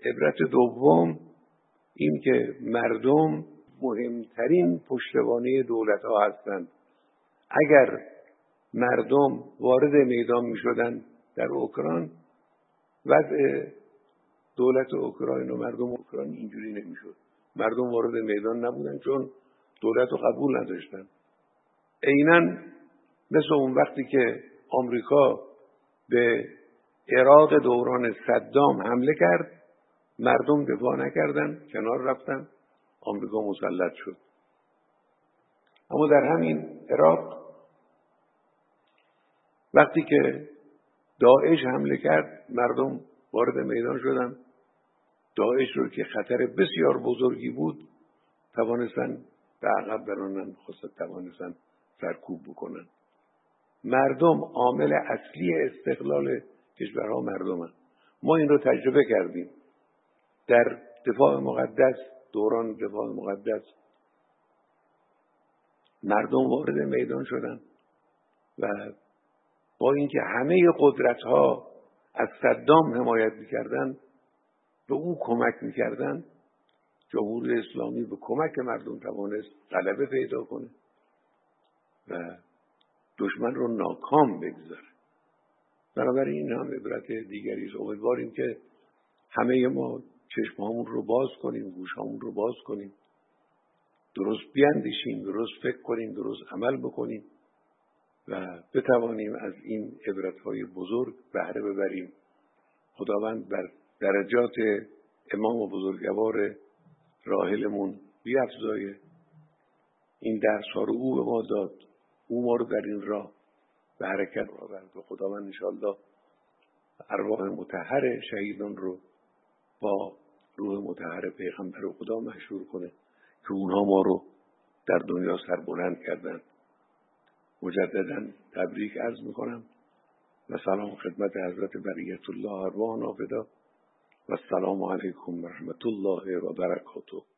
عبرت دوم این که مردم مهمترین پشتوانه دولت‌ها هستند. اگر مردم وارد میدان می‌شدند در اوکراین، وضع دولت اوکراین و مردم اوکراین اینجوری نمی‌شد. مردم وارد میدان نبودن چون دولت رو قبول نداشتن. عیناً مثل اون وقتی که آمریکا به عراق دوران صدام حمله کرد، مردم دفاع نکردن، کنار رفتن، آمریکا مسلط شد. اما در همین عراق وقتی که داعش حمله کرد، مردم وارد میدان شدن. داعش رو که خطر بسیار بزرگی بود توانستن به عقب برانن، توانستن سرکوب بکنن. مردم عامل اصلی استقلال کشورها مردمن. ما این رو تجربه کردیم در دفاع مقدس. دوران دفاع مقدس مردم وارد میدان شدن و با اینکه همه قدرت‌ها از صدام حمایت می‌کردند، به او کمک می‌کردند، جمهوری اسلامی به کمک مردم توانست غلبه پیدا کنه و دشمن رو ناکام بگذاره. بنابراین این هم عبرت دیگری است. امیدواریم که همه ما چشمامون رو باز کنیم، گوشامون رو باز کنیم، درست بیاندیشیم، درست فکر کنیم، درست عمل بکنیم و بتوانیم از این عبرت‌های بزرگ بهره ببریم. خداوند بر درجات امام و بزرگوار راحلمون بیفزایه. این درس‌ها رو او به ما داد، او ما رو در این راه به حرکت آورد و خداوند انشاءالله ارواح مطهر شهیدان رو با روح مطهر پیغمبر خدا محشور کنه که اونها ما رو در دنیا سربلند کردن. مجددا تبریک عرض میکنم و سلام خدمت حضرت بریت الله ارواحنا فدا و السلام علیکم و رحمت الله و برکاته.